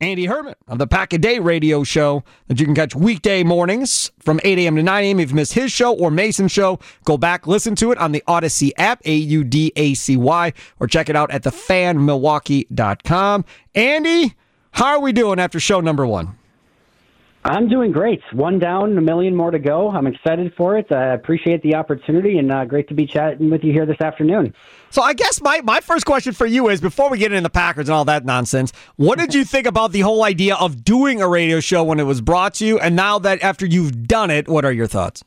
Andy Herman of the Pack a Day radio show that you can catch weekday mornings from 8 a.m. to 9 a.m. If you missed his show or Mason's show, go back, listen to it on the Odyssey app, AUDACY, or check it out at thefanmilwaukee.com. Andy, how are we doing after show number 1? I'm doing great. 1 down, 1 million more to go. I'm excited for it. I appreciate the opportunity, and great to be chatting with you here this afternoon. So I guess my first question for you is, before we get into the Packers and all that nonsense, what did you think about the whole idea of doing a radio show when it was brought to you? And now that after you've done it, what are your thoughts?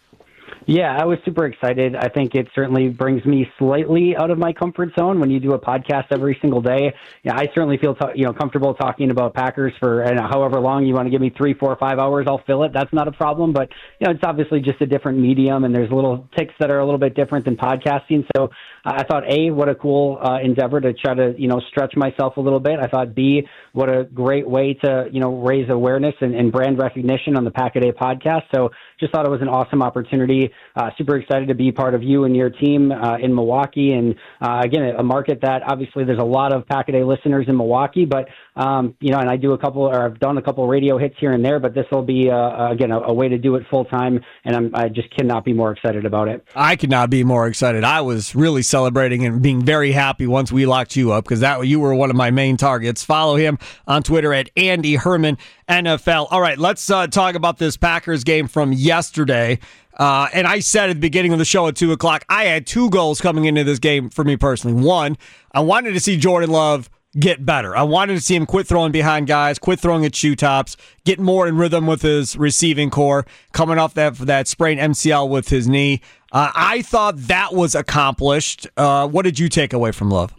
Yeah, I was super excited. I think it certainly brings me slightly out of my comfort zone when you do a podcast every single day. Yeah, I certainly feel comfortable talking about Packers for however long you want to give me, 3, 4, 5 hours. I'll fill it. That's not a problem. But it's obviously just a different medium, and there's little ticks that are a little bit different than podcasting. So I thought, A, what a cool endeavor to try to stretch myself a little bit. I thought, B, what a great way to raise awareness and brand recognition on the Pack a Day podcast. So just thought it was an awesome opportunity. Super excited to be part of you and your team in Milwaukee. And again, a market that obviously there's a lot of Pack a Day listeners in Milwaukee, but and I do I've done a couple radio hits here and there, but this will be again a way to do it full time, and I just cannot be more excited about it. I could not be more excited. I was really celebrating and being very happy once we locked you up, because you were one of my main targets. Follow him on Twitter at Andy Herman NFL. All right, let's talk about this Packers game from yesterday. And I said at the beginning of the show at 2 o'clock, I had 2 goals coming into this game for me personally. One, I wanted to see Jordan Love get better. I wanted to see him quit throwing behind guys, quit throwing at shoe tops, get more in rhythm with his receiving core, coming off that sprained MCL with his knee. I thought that was accomplished. What did you take away from Love?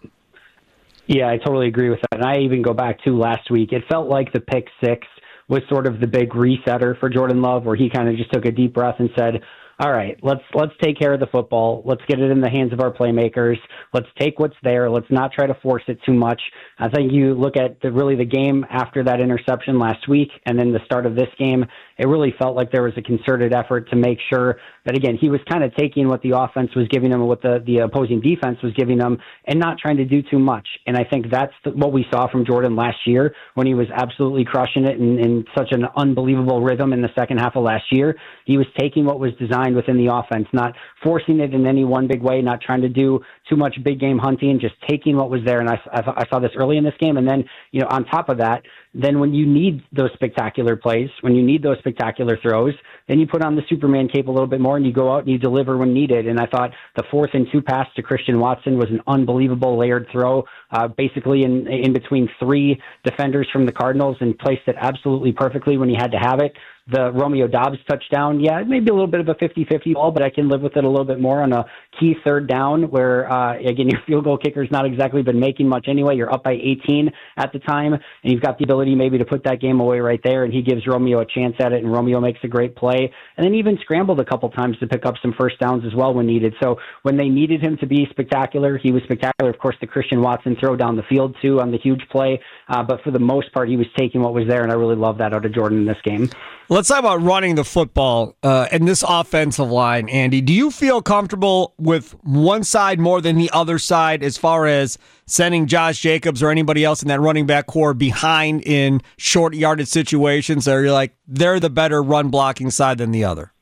Yeah, I totally agree with that. And I even go back to last week. It felt like the pick 6 was sort of the big resetter for Jordan Love, where he kind of just took a deep breath and said, all right, let's take care of the football. Let's get it in the hands of our playmakers. Let's take what's there. Let's not try to force it too much. I think you look at the game after that interception last week and then the start of this game, it really felt like there was a concerted effort to make sure that, again, he was kind of taking what the offense was giving him, what the opposing defense was giving him, and not trying to do too much. And I think that's what we saw from Jordan last year when he was absolutely crushing it in such an unbelievable rhythm in the second half of last year. He was taking what was designed within the offense, not forcing it in any one big way, not trying to do too much big game hunting, just taking what was there. And I saw this early in this game. And then, on top of that, then when you need those spectacular plays, when you need those spectacular throws, then you put on the Superman cape a little bit more and you go out and you deliver when needed. And I thought the 4th and 2 pass to Christian Watson was an unbelievable layered throw, basically in between 3 defenders from the Cardinals, and placed it absolutely perfectly when he had to have it. The Romeo Doubs touchdown, yeah, maybe a little bit of a 50-50 ball, but I can live with it a little bit more on a key 3rd down where, again, your field goal kicker's not exactly been making much anyway. You're up by 18 at the time, and you've got the ability maybe to put that game away right there, and he gives Romeo a chance at it, and Romeo makes a great play, and then even scrambled a couple times to pick up some first downs as well when needed. So when they needed him to be spectacular, he was spectacular. Of course, the Christian Watson throw down the field, too, on the huge play, but for the most part, he was taking what was there, and I really love that out of Jordan in this game. Let's talk about running the football and this offensive line, Andy. Do you feel comfortable with one side more than the other side as far as sending Josh Jacobs or anybody else in that running back core behind in short yardage situations, or you're like, they're the better run blocking side than the other?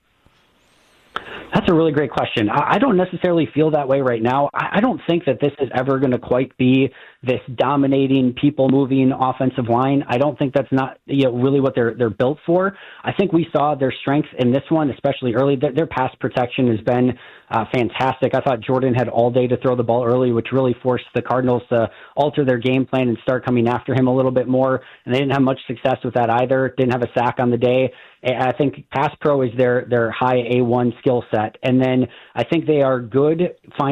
That's a really great question. I don't necessarily feel that way right now. I don't think that this is ever going to quite be this dominating, people-moving offensive line. I don't think that's not really what they're built for. I think we saw their strength in this one, especially early. Their pass protection has been fantastic. I thought Jordan had all day to throw the ball early, which really forced the Cardinals to alter their game plan and start coming after him a little bit more. And they didn't have much success with that either. Didn't have a sack on the day. I think pass pro is their high A1 skill set. And then I think they are good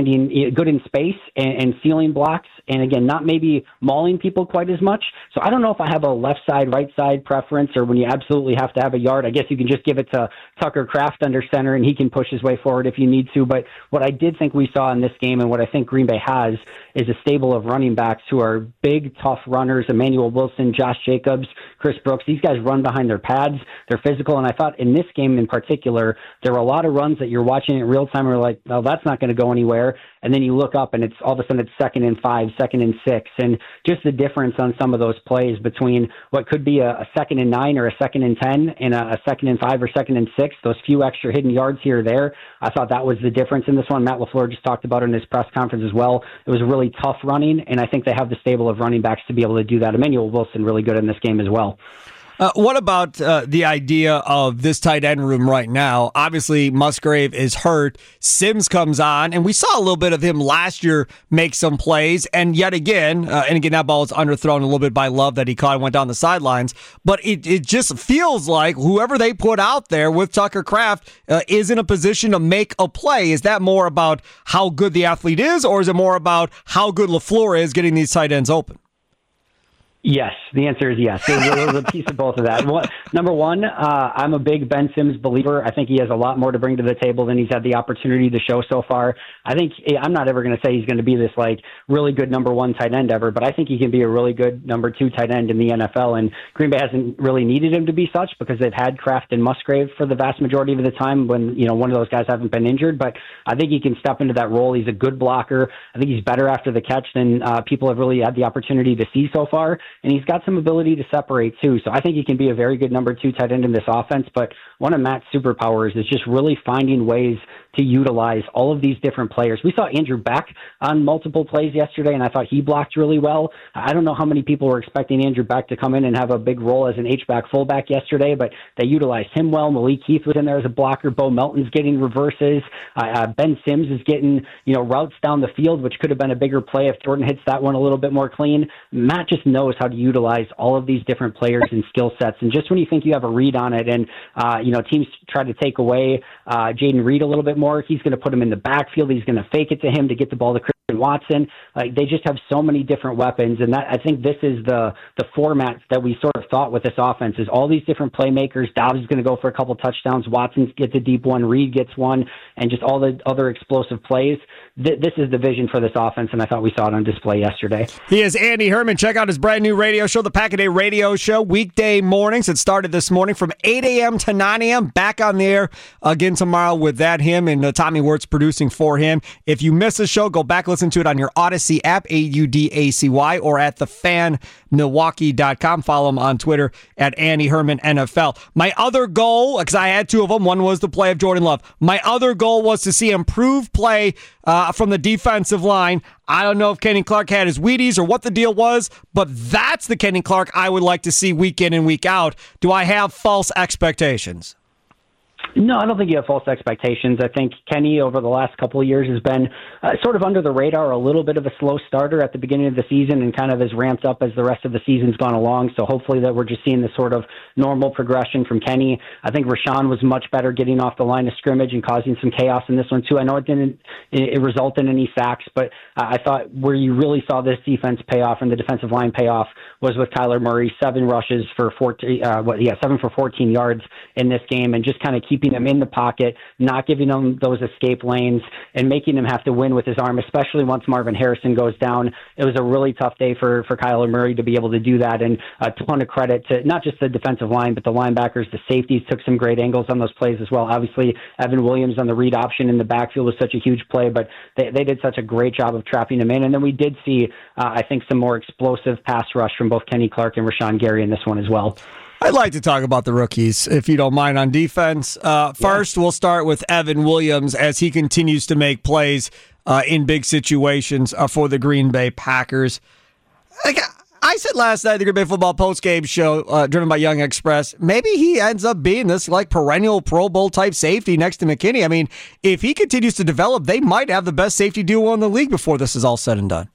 in space and sealing blocks. And again, not maybe mauling people quite as much. So I don't know if I have a left side, right side preference, or when you absolutely have to have a yard, I guess you can just give it to Tucker Kraft under center and he can push his way forward if you need to. But what I did think we saw in this game, and what I think Green Bay has, is a stable of running backs who are big, tough runners. Emmanuel Wilson, Josh Jacobs, Chris Brooks. These guys run behind their pads. They're physical. And I thought in this game in particular, there were a lot of runs that you're watching in real time and you're like, oh, that's not going to go anywhere. And then you look up and it's all of a sudden it's 2nd and 5, 2nd and 6, and just the difference on some of those plays between what could be a 2nd and 9 or a 2nd and 10 and a 2nd and 5 or 2nd and 6, those few extra hidden yards here or there. I thought that was the difference in this one. Matt LaFleur just talked about it in his press conference as well. It was really tough running, and I think they have the stable of running backs to be able to do that. Emmanuel Wilson really good in this game as well. What about the idea of this tight end room right now? Obviously, Musgrave is hurt. Sims comes on, and we saw a little bit of him last year make some plays. And yet again, that ball was underthrown a little bit by Love that he caught and went down the sidelines. But it just feels like whoever they put out there with Tucker Kraft is in a position to make a play. Is that more about how good the athlete is, or is it more about how good LaFleur is getting these tight ends open? Yes, the answer is yes. There's a piece of both of that. Number one, I'm a big Ben Sims believer. I think he has a lot more to bring to the table than he's had the opportunity to show so far. I'm not ever going to say he's going to be this like really good number one tight end ever, but I think he can be a really good number two tight end in the NFL. And Green Bay hasn't really needed him to be such because they've had Kraft and Musgrave for the vast majority of the time when one of those guys haven't been injured. But I think he can step into that role. He's a good blocker. I think he's better after the catch than people have really had the opportunity to see so far. And he's got some ability to separate too. So I think he can be a very good number two tight end in this offense. But one of Matt's superpowers is just really finding ways to utilize all of these different players. We saw Andrew Beck on multiple plays yesterday, and I thought he blocked really well. I don't know how many people were expecting Andrew Beck to come in and have a big role as an H-back fullback yesterday, but they utilized him well. Malik Heath was in there as a blocker. Bo Melton's getting reverses. Ben Sims is getting routes down the field, which could have been a bigger play if Jordan hits that one a little bit more clean. Matt just knows how to utilize all of these different players and skill sets. And just when you think you have a read on it and, teams try to take away Jaden Reed a little bit more, he's going to put him in the backfield. He's going to fake it to him to get the ball to Christian Watson. They just have so many different weapons. And I think this is the format that we sort of thought with this offense is all these different playmakers. Dobbs is going to go for a couple touchdowns. Watson gets a deep one. Reed gets one. And just all the other explosive plays. This is the vision for this offense, and I thought we saw it on display yesterday. He is Andy Herman. Check out his brand new radio show, the Pack-A-Day Radio Show, weekday mornings. It started this morning from 8 a.m. to 9 a.m. Back on the air again tomorrow with him and Tommy Wirtz producing for him. If you miss the show, go back, listen to it on your Odyssey app, AUDACY, or at thefanmilwaukee.com. Follow him on Twitter at Andy Herman NFL. My other goal, because I had two of them, one was the play of Jordan Love. My other goal was to see improved play from the defensive line. I don't know if Kenny Clark had his Wheaties or what the deal was, but that's the Kenny Clark I would like to see week in and week out. Do I have false expectations? No, I don't think you have false expectations. I think Kenny over the last couple of years has been sort of under the radar, a little bit of a slow starter at the beginning of the season and kind of has ramped up as the rest of the season's gone along. So hopefully that we're just seeing the sort of normal progression from Kenny. I think Rashawn was much better getting off the line of scrimmage and causing some chaos in this one too. I know it didn't result in any sacks, but I thought where you really saw this defense pay off and the defensive line pay off was with Kyler Murray, 7 rushes for 7 for 14 yards in this game, and just kind of keeping him in the pocket, not giving him those escape lanes, and making him have to win with his arm, especially once Marvin Harrison goes down. It was a really tough day for Kyler Murray to be able to do that, and a ton of credit to not just the defensive line, but the linebackers, the safeties took some great angles on those plays as well. Obviously, Evan Williams on the read option in the backfield was such a huge play, but they did such a great job of trapping him in. And then we did see, I think, some more explosive pass rush from both Kenny Clark and Rashawn Gary in this one as well. I'd like to talk about the rookies, if you don't mind, on defense. First, we'll start with Evan Williams as he continues to make plays in big situations for the Green Bay Packers. I said last night, the Green Bay Football postgame show, driven by Young Express, maybe he ends up being this perennial Pro Bowl type safety next to McKinney. I mean, if he continues to develop, they might have the best safety duo in the league before this is all said and done.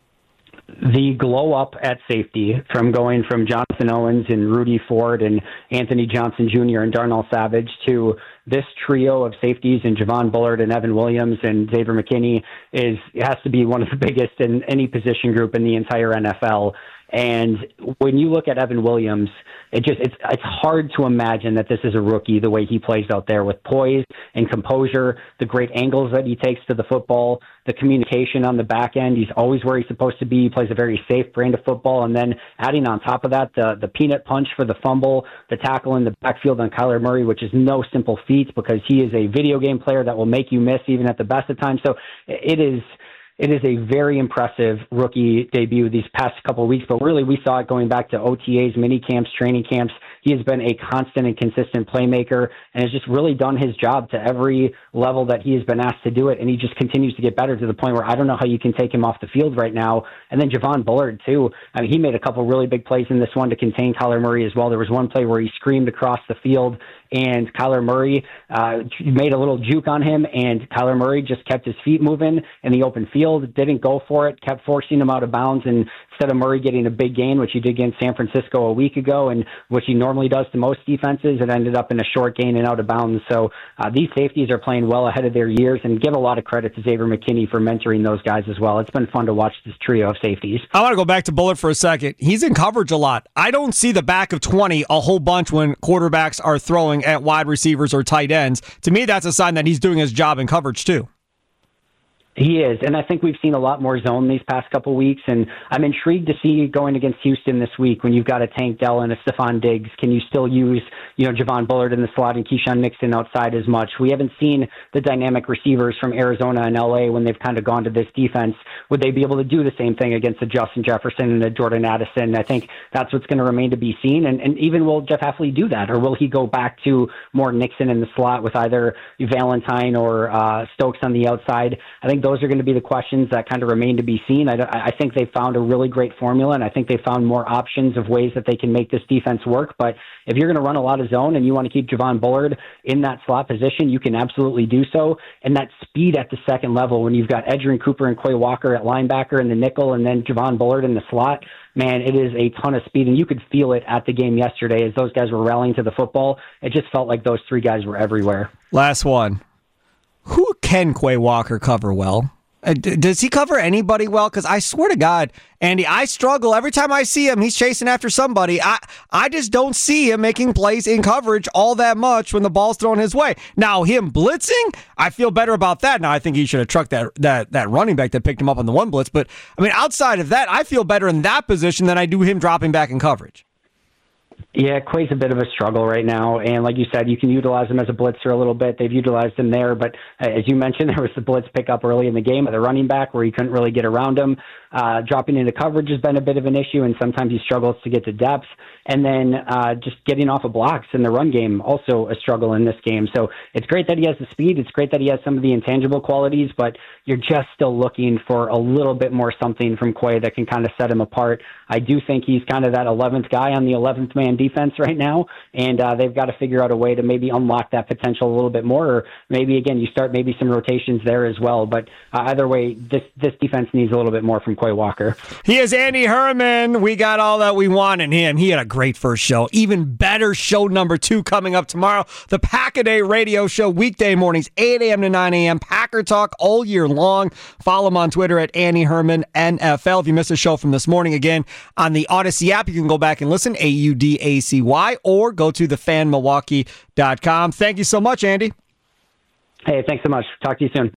The glow up at safety from going from Jonathan Owens and Rudy Ford and Anthony Johnson Jr. and Darnell Savage to this trio of safeties and Javon Bullard and Evan Williams and Xavier McKinney has to be one of the biggest in any position group in the entire NFL. And when you look at Evan Williams, it's hard to imagine that this is a rookie the way he plays out there with poise and composure, the great angles that he takes to the football, the communication on the back end. He's always where he's supposed to be. He plays a very safe brand of football. And then adding on top of that, the peanut punch for the fumble, the tackle in the backfield on Kyler Murray, which is no simple feat because he is a video game player that will make you miss even at the best of times. So it is a very impressive rookie debut these past couple of weeks, but really we saw it going back to OTAs, mini camps, training camps. He has been a constant and consistent playmaker and has just really done his job to every level that he has been asked to do it. And he just continues to get better to the point where I don't know how you can take him off the field right now. And then Javon Bullard, too. I mean, he made a couple really big plays in this one to contain Kyler Murray as well. There was one play where he screamed across the field and Kyler Murray made a little juke on him, and Kyler Murray just kept his feet moving in the open field, didn't go for it, kept forcing him out of bounds, and instead of Murray getting a big gain, which he did against San Francisco a week ago, and which he normally does to most defenses, it ended up in a short gain and out of bounds. So these safeties are playing well ahead of their years, and give a lot of credit to Xavier McKinney for mentoring those guys as well. It's been fun to watch this trio of safeties. I want to go back to Bullard for a second. He's in coverage a lot. I don't see the back of 20 a whole bunch when quarterbacks are throwing at wide receivers or tight ends. To me, that's a sign that he's doing his job in coverage too. He is, and I think we've seen a lot more zone these past couple weeks, and I'm intrigued to see going against Houston this week when you've got a Tank Dell and a Stephon Diggs. Can you still use, Javon Bullard in the slot and Keyshawn Nixon outside as much? We haven't seen the dynamic receivers from Arizona and LA when they've kind of gone to this defense. Would they be able to do the same thing against a Justin Jefferson and a Jordan Addison? I think that's what's going to remain to be seen, and even will Jeff Hafley do that, or will he go back to more Nixon in the slot with either Valentine or Stokes on the outside? I think those are going to be the questions that kind of remain to be seen. I think they found a really great formula, and I think they found more options of ways that they can make this defense work. But if you're going to run a lot of zone and you want to keep Javon Bullard in that slot position, you can absolutely do so. And that speed at the second level, when you've got Edgerrin Cooper and Quay Walker at linebacker in the nickel and then Javon Bullard in the slot, man, it is a ton of speed, and you could feel it at the game yesterday as those guys were rallying to the football. It just felt like those three guys were everywhere. Last one. Who can Quay Walker cover well? Does he cover anybody well? Because I swear to God, Andy, I struggle. Every time I see him, he's chasing after somebody. I just don't see him making plays in coverage all that much when the ball's thrown his way. Now, him blitzing, I feel better about that. Now, I think he should have trucked that running back that picked him up on the one blitz. But, I mean, outside of that, I feel better in that position than I do him dropping back in coverage. Yeah, Quay's a bit of a struggle right now, and like you said, you can utilize him as a blitzer a little bit. They've utilized him there, but as you mentioned, there was the blitz pickup early in the game of the running back where he couldn't really get around him. Dropping into coverage has been a bit of an issue, and sometimes he struggles to get to depth. And then just getting off of blocks in the run game, also a struggle in this game. So it's great that he has the speed. It's great that he has some of the intangible qualities, but you're just still looking for a little bit more something from Quay that can kind of set him apart. I do think he's kind of that 11th guy on the 11th man defense right now, and they've got to figure out a way to maybe unlock that potential a little bit more, or maybe, again, you start maybe some rotations there as well. But either way, this defense needs a little bit more from Quay Walker. He is Andy Herman. We got all that we want in him. He had a great first show. Even better show number 2 coming up tomorrow. The Pack-A-Day Radio Show, weekday mornings, 8 a.m. to 9 a.m. Packer Talk all year long. Follow him on Twitter at Andy Herman NFL. If you missed a show from this morning, again, on the Odyssey app, you can go back and listen, AUDACY, or go to thefanmilwaukee.com. Thank you so much, Andy. Hey, thanks so much. Talk to you soon.